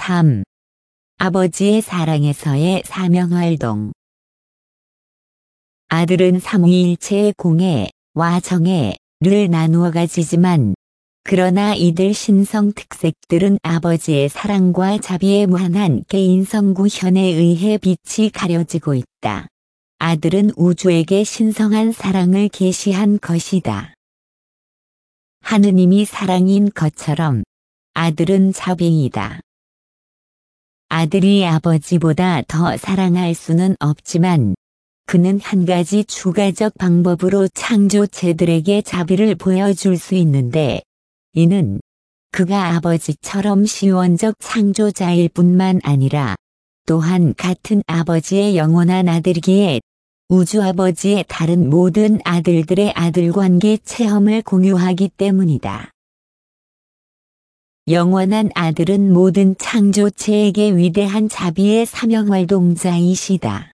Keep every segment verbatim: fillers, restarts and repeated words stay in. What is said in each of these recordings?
삼. 아버지의 사랑에서의 사명활동. 아들은 삼위일체의 공에, 와 정에를 나누어 가지지만 그러나 이들 신성 특색들은 아버지의 사랑과 자비의 무한한 개인성 구현에 의해 빛이 가려지고 있다. 아들은 우주에게 신성한 사랑을 계시한 것이다. 하느님이 사랑인 것처럼 아들은 자비이다. 아들이 아버지보다 더 사랑할 수는 없지만 그는 한 가지 추가적 방법으로 창조체들에게 자비를 보여줄 수 있는데 이는 그가 아버지처럼 시원적 창조자일 뿐만 아니라 또한 같은 아버지의 영원한 아들이기에 우주 아버지의 다른 모든 아들들의 아들관계 체험을 공유하기 때문이다. 영원한 아들은 모든 창조체에게 위대한 자비의 사명활동자이시다.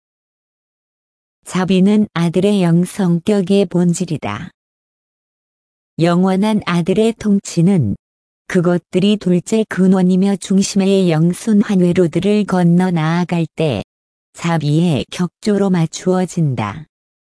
자비는 아들의 영성격의 본질이다. 영원한 아들의 통치는 그것들이 둘째 근원이며 중심의 영순환회로들을 건너 나아갈 때 자비의 격조로 맞추어진다.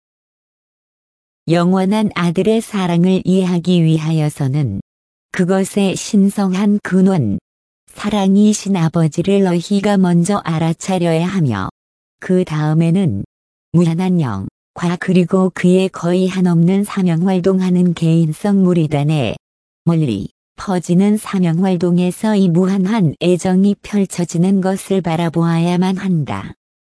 영원한 아들의 사랑을 이해하기 위하여서는 그것의 신성한 근원, 사랑이신 아버지를 너희가 먼저 알아차려야 하며 그 다음에는 무한한 영과 그리고 그의 거의 한없는 사명활동하는 개인성 무리단에 멀리 퍼지는 사명활동에서 이 무한한 애정이 펼쳐지는 것을 바라보아야만 한다.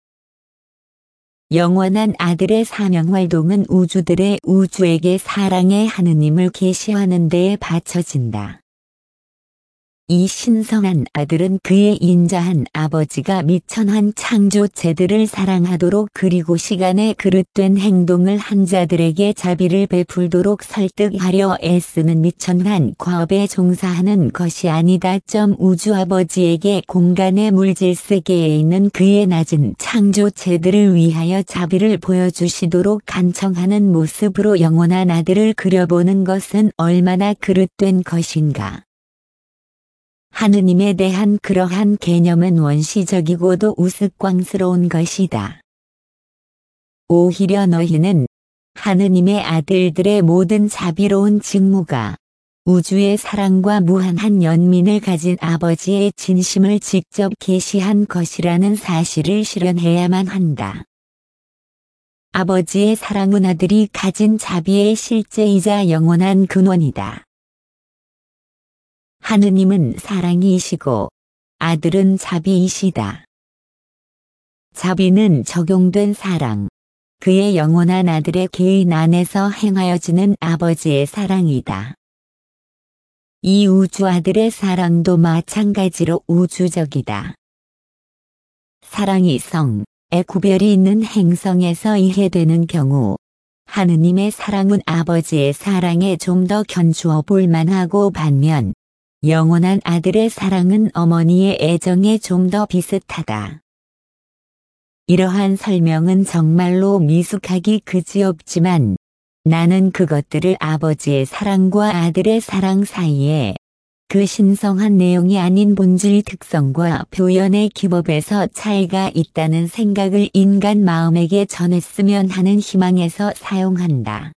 영원한 아들의 사명활동은 우주들의 우주에게 사랑의 하느님을 계시하는 데에 바쳐진다. 이 신성한 아들은 그의 인자한 아버지가 미천한 창조체들을 사랑하도록 그리고 시간에 그릇된 행동을 한 자들에게 자비를 베풀도록 설득하려 애쓰는 미천한 과업에 종사하는 것이 아니다. 우주 아버지에게 공간의 물질세계에 있는 그의 낮은 창조체들을 위하여 자비를 보여주시도록 간청하는 모습으로 영원한 아들을 그려보는 것은 얼마나 그릇된 것인가. 하느님에 대한 그러한 개념은 원시적이고도 우스꽝스러운 것이다. 오히려 너희는 하느님의 아들들의 모든 자비로운 직무가 우주의 사랑과 무한한 연민을 가진 아버지의 진심을 직접 계시한 것이라는 사실을 실현해야만 한다. 아버지의 사랑은 아들이 가진 자비의 실제이자 영원한 근원이다. 하느님은 사랑이시고 아들은 자비이시다. 자비는 적용된 사랑, 그의 영원한 아들의 개인 안에서 행하여지는 아버지의 사랑이다. 이 우주 아들의 사랑도 마찬가지로 우주적이다. 사랑이 성에 구별이 있는 행성에서 이해되는 경우 하느님의 사랑은 아버지의 사랑에 좀 더 견주어 볼 만하고 반면 영원한 아들의 사랑은 어머니의 애정에 좀 더 비슷하다. 이러한 설명은 정말로 미숙하기 그지없지만 나는 그것들을 아버지의 사랑과 아들의 사랑 사이에 그 신성한 내용이 아닌 본질 특성과 표현의 기법에서 차이가 있다는 생각을 인간 마음에게 전했으면 하는 희망에서 사용한다.